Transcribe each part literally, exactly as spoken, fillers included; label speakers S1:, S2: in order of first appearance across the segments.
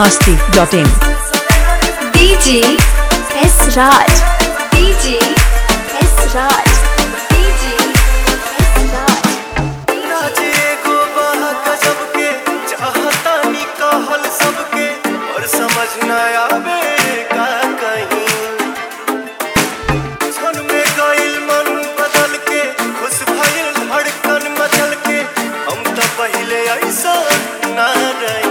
S1: masti dot in.
S2: D J S Raj, D J S Raj, D J S Raj.
S3: नाचे को बाह गजब के चाहता नी कहल सबके और समझ न आवे का कहीं क्षण में गइल मन बदल के खुश भइल धड़कन मचल के हम तो पहले ऐसा ना रही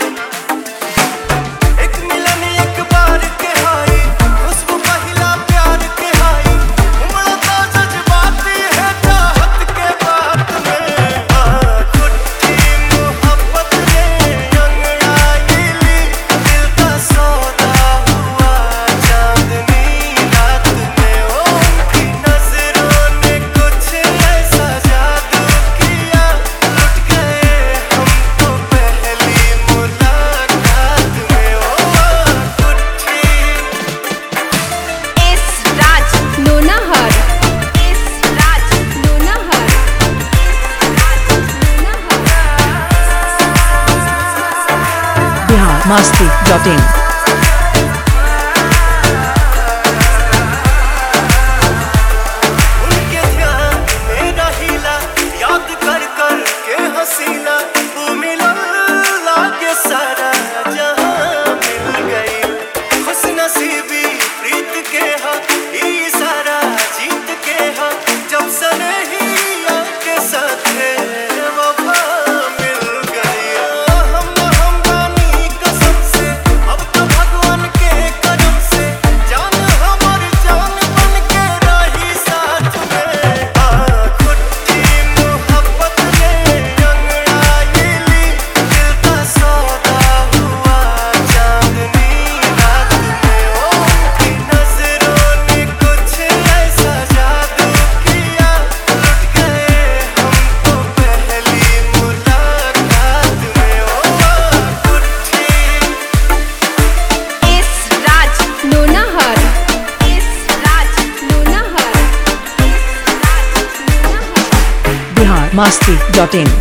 S1: masti dot in.
S3: उनके ध्यान में रहिला याद कर कर के हसीना वो मिलन लागे सारा जहां मिल गई खुश नसीबी प्रीत के हा ई सारा जीत के हा जब सने ही आपके साथ है वफा मिल गई हम हम रानी कसम से अब तो भगवान के करम से जान हमारी जान बन के रही साथ में आ खुट्टी मोहब्बत ने अंगड़ाई ली दिल का सौदा हुआ चांदनी रात में ओ उनकी नजरों ने कुछ ऐसा जादू किया लुट गए हम तो पहली मुलाकात में ओ खुट्टी
S2: S Raj, Lonahar, S Raj, Lonahar, S Raj, Lonahar.
S1: Bihar masti dot in.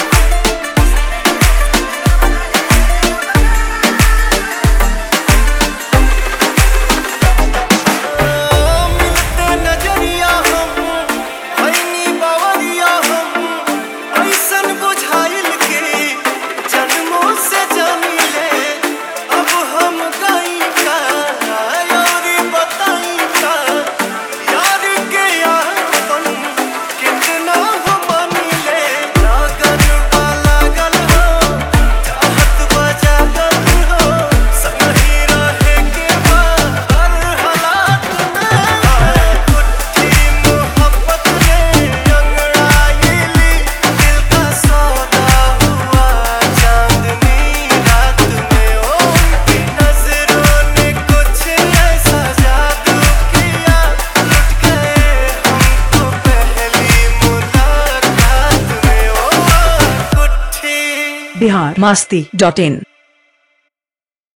S3: मिलते नजरिया हम भइनी बावरिया हम ऐसन बुझाइल के जन्मों से जानी ले अब हम गई का और बताई का यार के यारपन कितना हो मानी ले लागन वाला गल हो चाहत बजा गल हो सही रहे के बाहर हालात में खुट्टी मोहब्बत ने अंगड़ाई ली दिल का सौदा हुआ चांदनी रात में ओ उनकी नजरों ने कुछ ऐसा जादू किया लुट गए हम तो पहली मुलाकात में ओ खुट्टी
S1: Bihar masti dot in.